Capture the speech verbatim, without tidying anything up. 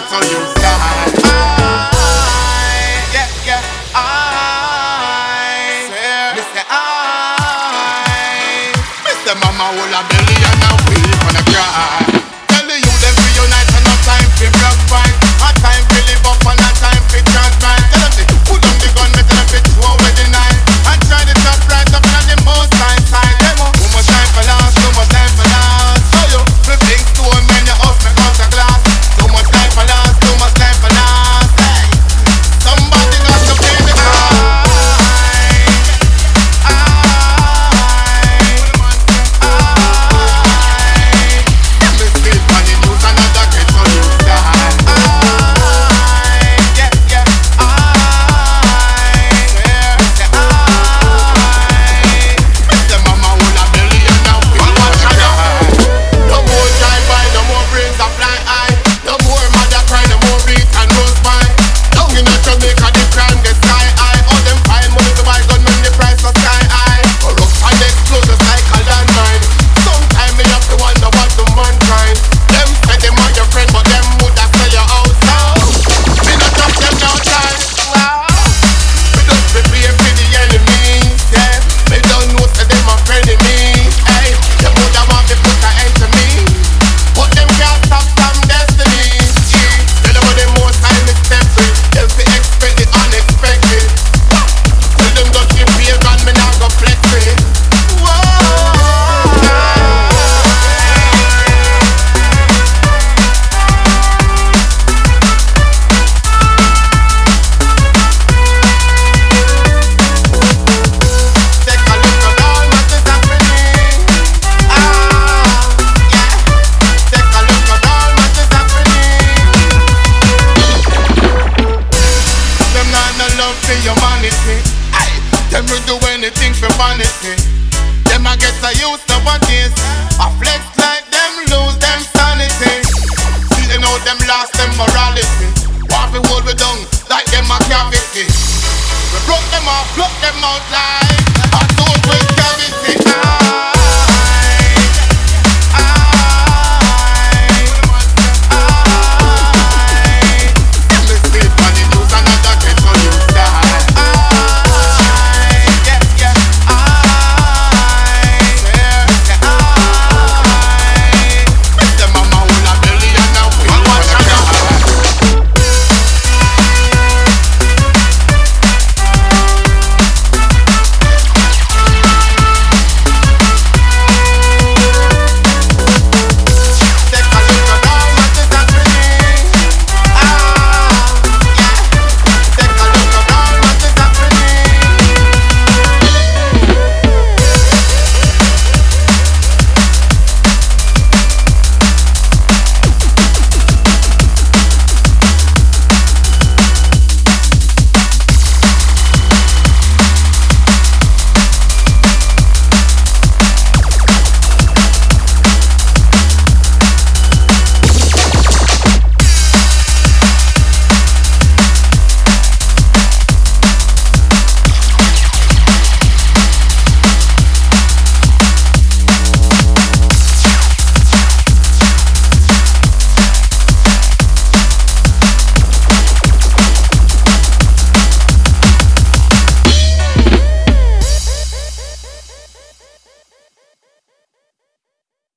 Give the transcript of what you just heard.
so you stand. I, yeah, yeah, I, Mister I, Mister Mama will a billion and we gonna cry. Tell the youth them for unite and no time for black fight. A time for live up and a time for chat right. Tell them to put down the gun, me tell them to throw away the knife. And try to top right up on the most side side. Too much time for last, too much time for last. So you, me think stone when you up me out of glass. Too much time for last, too much time for last. Hey, somebody got to pay the price. Them will do anything for vanity. Them I get so used to what is.